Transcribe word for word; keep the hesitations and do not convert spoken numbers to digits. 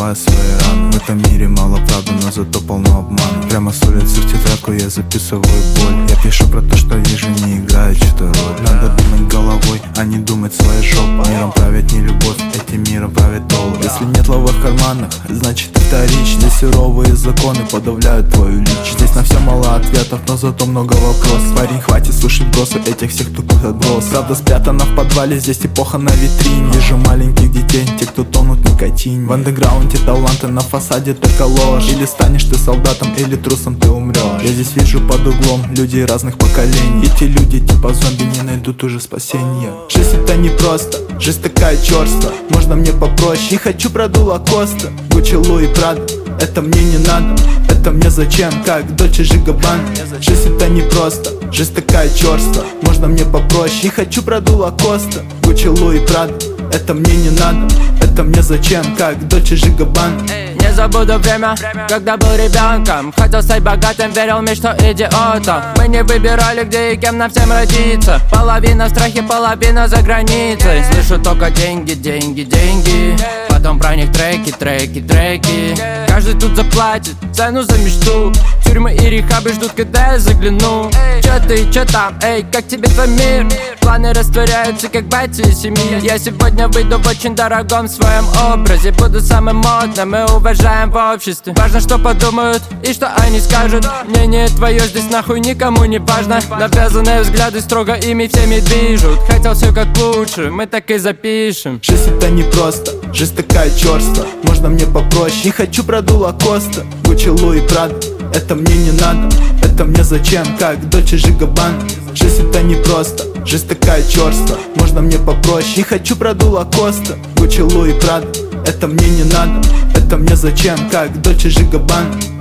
зашиваю свои раны. В этом мире мало правды, но зато полно обмана. Прямо с улицы в тетрадку я записываю боль. Я пишу про то, что вижу, не играю чью-то роль. Надо думать головой, а не думать своей жопой. Миром правит не любовь, этим миром правит доллар. Если нет лавы в карманах, значит это речь. Здесь суровые законы подавляют твою личность. Здесь на все мало ответов, но зато много вопросов. Парень, хватит слушать бросы этих всех тупых отбросов. Правда спрятана в подвале, здесь эпоха на витрине. Вижу маленьких детей, те, кто тонут в никотине. В андеграунде таланты, на фасаде только ложь. Или станешь ты солдатом, или трусом ты умрешь. Я здесь вижу под углом людей разных поколений. Эти люди типа зомби не найдут уже спасения. Жизнь это не просто, жизнь такая черства. Можно мне попроще, не хочу продул Лакоста, Гуччи, Луи, Прада. Это мне не надо, это мне зачем, как Дольче Габбана. Жизнь это не просто, жизнь такая черства. Можно мне попроще, не хочу продул Лакоста, Гуччи, Луи, Прада. Это мне не надо, это мне зачем, как Дольче Габбана. Не забуду время, когда был ребенком. Хотел стать богатым, верил в мечту идиота. Мы не выбирали, где и кем нам всем родиться. Половина в страхе, половина за границей. Слышу только деньги, деньги, деньги. Потом про них треки, треки, треки. Каждый тут заплатит цену за мечту. Тюрьмы и рехабы ждут, когда я загляну. Чё ты, чё там, эй, как тебе твой мир? Планы растворяются, как бати и семьи. Я сегодня выйду в очень дорогом своем образе. Буду самым модным и уважаем в обществе. Важно, что подумают и что они скажут. Мнение твое здесь нахуй никому не важно. Навязанные взгляды строго ими всеми движут. Хотел все как лучше, мы так и запишем. Жизнь это не просто, жизнь такая черства. Можно мне попроще, не хочу продул Лакоста, Гуччи, Луи, Прада. Это мне не надо, это мне зачем, как Дольче Габбана. Жизнь это не просто, жизнь такая черства. Можно мне попроще, не хочу продул Лакоста, Гуччи, Луи, Прада. Это мне не надо, это мне зачем, как Дольче Габбана.